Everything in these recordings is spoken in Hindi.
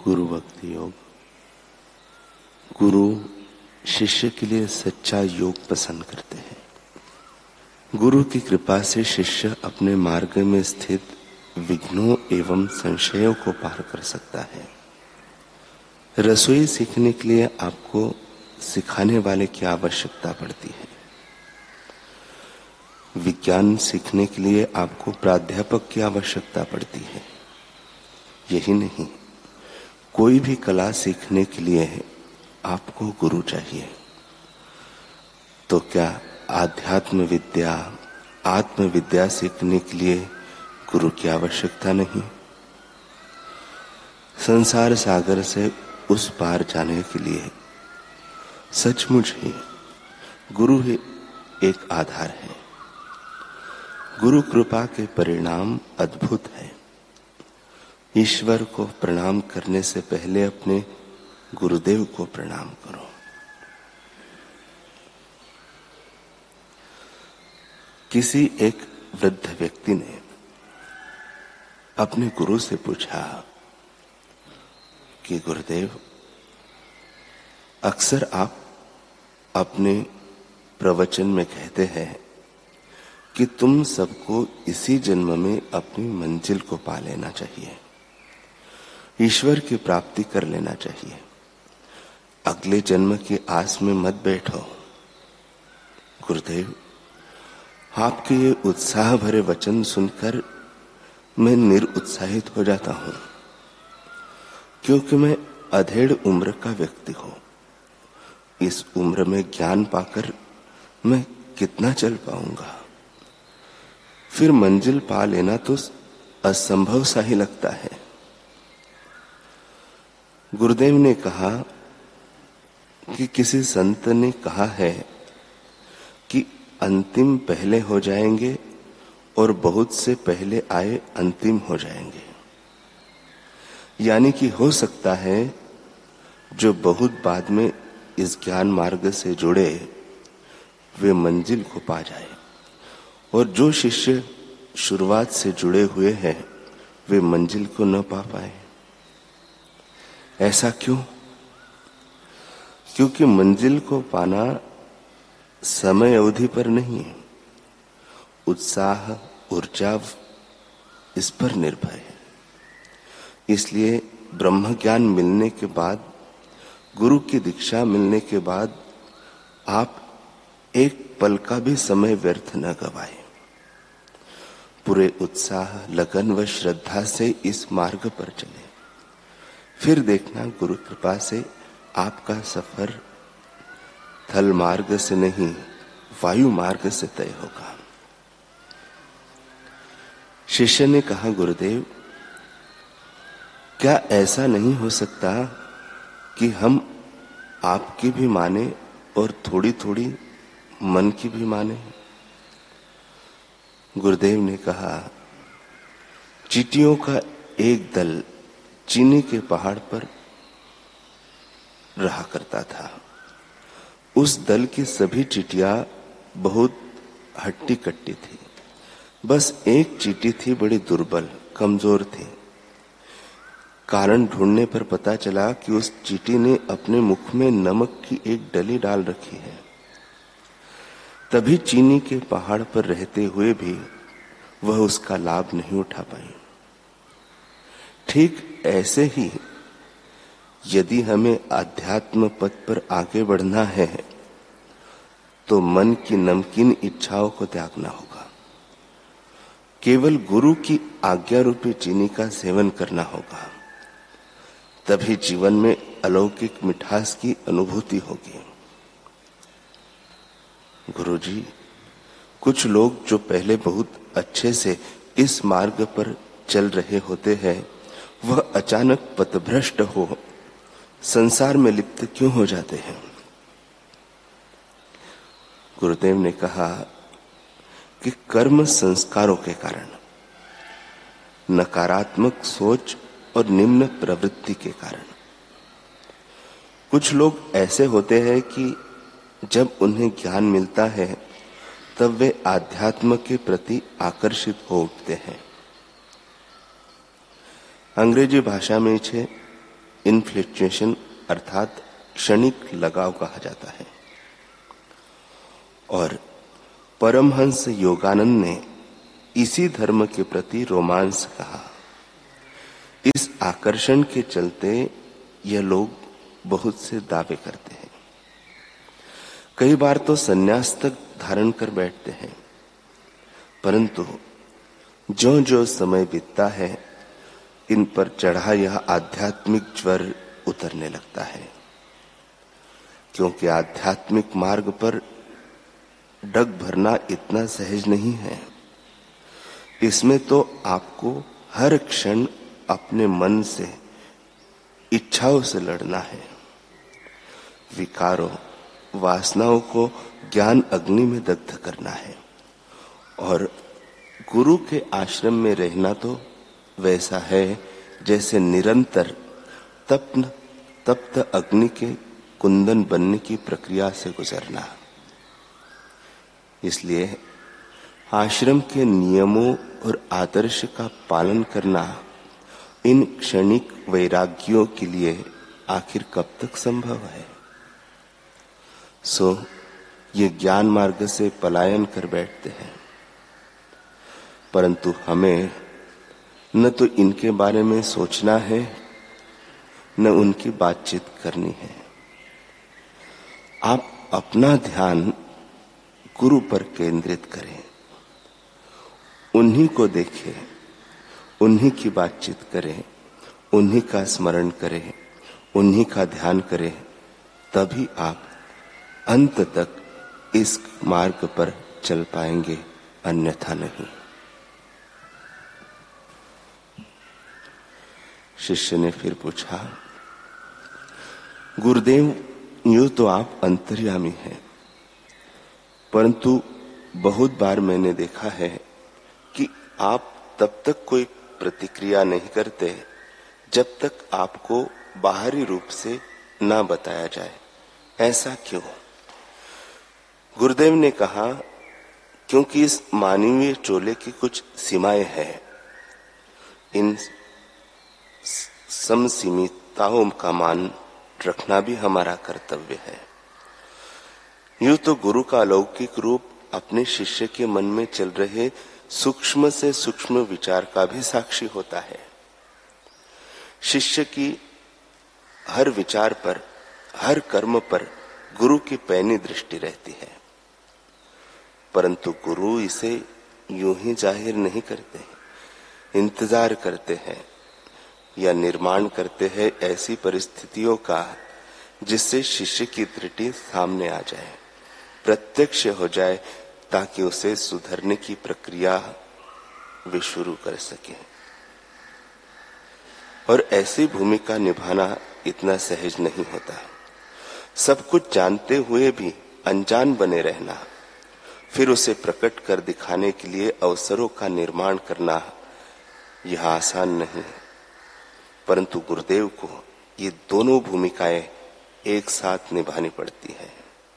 गुरु भक्ति योग। गुरु शिष्य के लिए सच्चा योग पसंद करते हैं। गुरु की कृपा से शिष्य अपने मार्ग में स्थित विघ्नों एवं संशयों को पार कर सकता है। रसोई सीखने के लिए आपको सिखाने वाले की आवश्यकता पड़ती है। विज्ञान सीखने के लिए आपको प्राध्यापक की आवश्यकता पड़ती है। यही नहीं, कोई भी कला सीखने के लिए आपको गुरु चाहिए। तो क्या आध्यात्म विद्या, आत्म विद्या सीखने के लिए गुरु की आवश्यकता नहीं? संसार सागर से उस पार जाने के लिए सचमुच ही गुरु ही एक आधार है। गुरु कृपा के परिणाम अद्भुत है। ईश्वर को प्रणाम करने से पहले अपने गुरुदेव को प्रणाम करो। किसी एक वृद्ध व्यक्ति ने अपने गुरु से पूछा कि गुरुदेव, अक्सर आप अपने प्रवचन में कहते हैं कि तुम सबको इसी जन्म में अपनी मंजिल को पा लेना चाहिए, ईश्वर की प्राप्ति कर लेना चाहिए, अगले जन्म की आस में मत बैठो। गुरुदेव, आपके ये उत्साह भरे वचन सुनकर मैं निरुत्साहित हो जाता हूं, क्योंकि मैं अधेड़ उम्र का व्यक्ति हूं। इस उम्र में ज्ञान पाकर मैं कितना चल पाऊंगा? फिर मंजिल पा लेना तो असंभव सा ही लगता है। गुरुदेव ने कहा कि किसी संत ने कहा है कि अंतिम पहले हो जाएंगे और बहुत से पहले आए अंतिम हो जाएंगे। यानी कि हो सकता है जो बहुत बाद में इस ज्ञान मार्ग से जुड़े वे मंजिल को पा जाए, और जो शिष्य शुरुआत से जुड़े हुए हैं वे मंजिल को न पा पाए। ऐसा क्यों? क्योंकि मंजिल को पाना समय अवधि पर नहीं है, उत्साह, ऊर्जा इस पर निर्भर है। इसलिए ब्रह्म ज्ञान मिलने के बाद, गुरु की दीक्षा मिलने के बाद आप एक पल का भी समय व्यर्थ न गवाएं। पूरे उत्साह, लगन व श्रद्धा से इस मार्ग पर चले। फिर देखना, गुरु कृपा से आपका सफर थल मार्ग से नहीं, वायु मार्ग से तय होगा। शिष्य ने कहा, गुरुदेव, क्या ऐसा नहीं हो सकता कि हम आपकी भी माने और थोड़ी थोड़ी मन की भी माने? गुरुदेव ने कहा, चींटियों का एक दल चीनी के पहाड़ पर रहा करता था। उस दल की सभी चींटियां बहुत हट्टी कट्टी थी। बस एक चींटी थी बड़ी दुर्बल, कमजोर थी। कारण ढूंढने पर पता चला कि उस चींटी ने अपने मुख में नमक की एक डली डाल रखी है। तभी चीनी के पहाड़ पर रहते हुए भी वह उसका लाभ नहीं उठा पाई। ठीक ऐसे ही यदि हमें आध्यात्म पथ पर आगे बढ़ना है तो मन की नमकीन इच्छाओं को त्यागना होगा। केवल गुरु की आज्ञा रूपी चीनी का सेवन करना होगा। तभी जीवन में अलौकिक मिठास की अनुभूति होगी। गुरुजी, कुछ लोग जो पहले बहुत अच्छे से इस मार्ग पर चल रहे होते हैं, वह अचानक पथभ्रष्ट हो संसार में लिप्त क्यों हो जाते हैं? गुरुदेव ने कहा कि कर्म संस्कारों के कारण, नकारात्मक सोच और निम्न प्रवृत्ति के कारण कुछ लोग ऐसे होते हैं कि जब उन्हें ज्ञान मिलता है तब वे आध्यात्म के प्रति आकर्षित हो उठते हैं। अंग्रेजी भाषा में इसे इन्फ्लेक्चुएशन अर्थात क्षणिक लगाव कहा जाता है। और परमहंस योगानंद ने इसी धर्म के प्रति रोमांस कहा। इस आकर्षण के चलते यह लोग बहुत से दावे करते हैं। कई बार तो संन्यास तक धारण कर बैठते हैं, परंतु जो जो समय बीतता है इन पर चढ़ा यह आध्यात्मिक ज्वर उतरने लगता है, क्योंकि आध्यात्मिक मार्ग पर डग भरना इतना सहज नहीं है। इसमें तो आपको हर क्षण अपने मन से, इच्छाओं से लड़ना है। विकारों, वासनाओं को ज्ञान अग्नि में दग्ध करना है। और गुरु के आश्रम में रहना तो वैसा है जैसे निरंतर तप्त अग्नि के कुंदन बनने की प्रक्रिया से गुजरना। इसलिए आश्रम के नियमों और आदर्श का पालन करना इन क्षणिक वैराग्यों के लिए आखिर कब तक संभव है। सो ये ज्ञान मार्ग से पलायन कर बैठते हैं, परंतु हमें न तो इनके बारे में सोचना है न उनकी बातचीत करनी है। आप अपना ध्यान गुरु पर केंद्रित करें, उन्हीं को देखें, उन्हीं की बातचीत करें, उन्हीं का स्मरण करें, उन्हीं का ध्यान करें, तभी आप अंत तक इस मार्ग पर चल पाएंगे, अन्यथा नहीं। शिष्य ने फिर पूछा, गुरुदेव, यूं तो आप अंतर्यामी हैं, परंतु बहुत बार मैंने देखा है कि आप तब तक कोई प्रतिक्रिया नहीं करते जब तक आपको बाहरी रूप से ना बताया जाए। ऐसा क्यों? गुरुदेव ने कहा, क्योंकि इस मानवीय चोले की कुछ सीमाएं हैं। इन समसीमितताओं का मान रखना भी हमारा कर्तव्य है। यूं तो गुरु का अलौकिक रूप अपने शिष्य के मन में चल रहे सूक्ष्म से सूक्ष्म विचार का भी साक्षी होता है। शिष्य की हर विचार पर, हर कर्म पर गुरु की पैनी दृष्टि रहती है, परंतु गुरु इसे यूं ही जाहिर नहीं करते, इंतजार करते हैं या निर्माण करते हैं ऐसी परिस्थितियों का जिससे शिष्य की त्रुटि सामने आ जाए, प्रत्यक्ष हो जाए, ताकि उसे सुधरने की प्रक्रिया वे शुरू कर सके। और ऐसी भूमिका निभाना इतना सहज नहीं होता। सब कुछ जानते हुए भी अनजान बने रहना, फिर उसे प्रकट कर दिखाने के लिए अवसरों का निर्माण करना, यह आसान नहीं। परंतु गुरुदेव को ये दोनों भूमिकाएं एक साथ निभानी पड़ती है,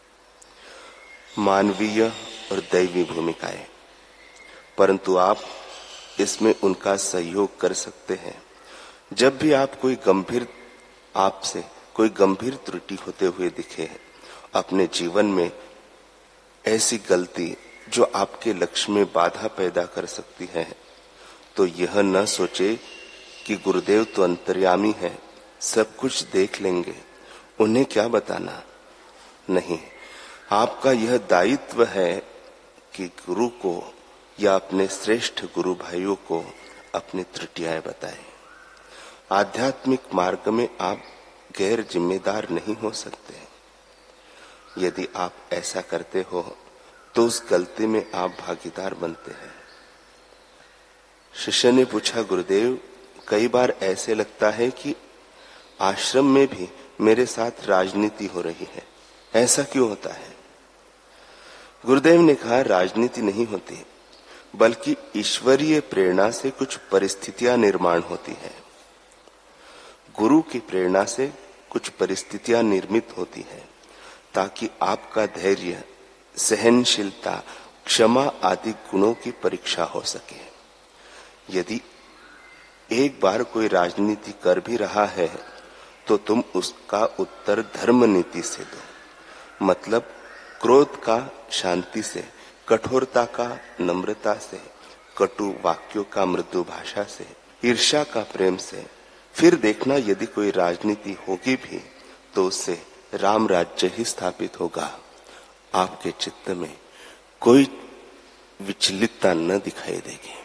मानवीय और दैवी भूमिकाएं। परंतु आप इसमें उनका सहयोग कर सकते हैं। जब भी आपसे कोई गंभीर त्रुटि होते हुए दिखे, अपने जीवन में ऐसी गलती जो आपके लक्ष्य में बाधा पैदा कर सकती है, तो यह न सोचे कि गुरुदेव तो अंतर्यामी है, सब कुछ देख लेंगे, उन्हें क्या बताना। नहीं, आपका यह दायित्व है कि गुरु को या अपने श्रेष्ठ गुरु भाइयों को अपनी त्रुटियां बताएं। आध्यात्मिक मार्ग में आप गैर जिम्मेदार नहीं हो सकते। यदि आप ऐसा करते हो तो उस गलती में आप भागीदार बनते हैं। शिष्य ने पूछा, गुरुदेव, कई बार ऐसे लगता है कि आश्रम में भी मेरे साथ राजनीति हो रही है, ऐसा क्यों होता है? गुरुदेव ने कहा, राजनीति नहीं होती, बल्कि ईश्वरीय प्रेरणा से कुछ परिस्थितियां निर्माण होती है। गुरु की प्रेरणा से कुछ परिस्थितियां निर्मित होती है, ताकि आपका धैर्य, सहनशीलता, क्षमा आदि गुणों की परीक्षा हो सके। यदि एक बार कोई राजनीति कर भी रहा है तो तुम उसका उत्तर धर्म नीति से दो। मतलब क्रोध का शांति से, कठोरता का नम्रता से, कटु वाक्यों का मृदु भाषा से, ईर्ष्या का प्रेम से। फिर देखना यदि कोई राजनीति होगी भी तो उससे राम राज्य ही स्थापित होगा। आपके चित्त में कोई विचलितता न दिखाई देगी।